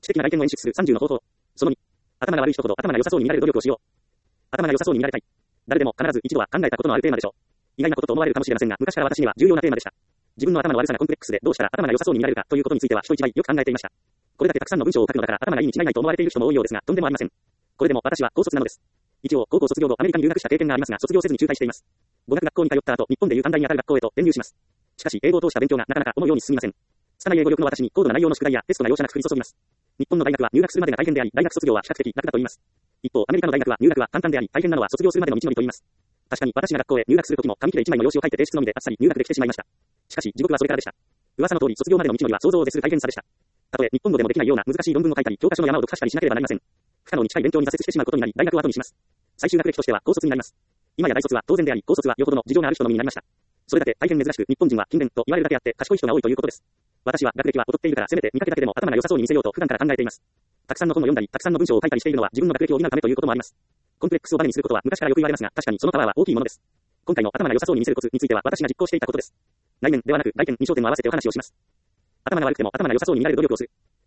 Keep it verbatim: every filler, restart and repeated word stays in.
知的な外見を演出するさんじゅうの方法。そのに、頭が悪い人ほど頭が良さそうに見られる努力をしよう。頭が良さそうに見られたい。誰でも必ず一度は考えたことのあるテーマでしょう。意外なことと思われるかもしれませんが、昔から私には重要なテーマでした。自分の頭の悪さがコンプレックスでどうしたら頭が良さそうに見られるかということについては人一倍よく考えていました。これだけたくさんの文章を書くのだから頭がいいに違いないと思われている人も多いようですが、とんでもありません。これでも私は高卒なのです。一応高校卒業後アメリカに留学した経験がありますが、卒業せずに中退しています。語学学校に通った後、日本でいう短大にあたる学校へと転入します。しかし英語を通した勉強がなかなか思うように進みません。拙い英語力の私に高度な内容の宿題やテストが容赦なく降り注ぎます。日本の大学は入学するまでが大変であり、大学卒業は比較的楽だと言います。一方、アメリカの大学は入学は簡単であり、大変なのは卒業するまでの道のりと言います。確かに私が学校へ入学するときも紙切れ一枚の用紙を書いて提出のみであっさり入学できてしまいました。しかし地獄はそれからでした。噂の通り卒業までの道のりは想像を絶する大変さでした。たとえ日本語でもできないような難しい論文を書いたり、教科書の山を読破したりしなければなりません。不可能に近い勉強に挫折してしまうことになり、大学を後にします。最終学歴としては高卒になります。今や大卒は当然であり、高卒はよほどの事情がある人のみになりました。それだけ大変珍しく、日本人は勤勉と言われるだけあって賢い人が多いということです。私は学歴は劣っているから、せめて見かけだけでも頭が良さそうに見せようと普段から考えています。たくさんの本を読んだり、たくさんの文章を書いたりしているのは自分の学歴を補うためということもあります。コンプレックスをバネにすることは昔からよく言われますが、確かにそのパワーは大きいものです。今回の頭が良さそうに見せるコツについては私が実行していたことです。内面ではなく外見に焦点を合わせてお話をします。頭が悪くても頭が良さそうに見られる努力をする。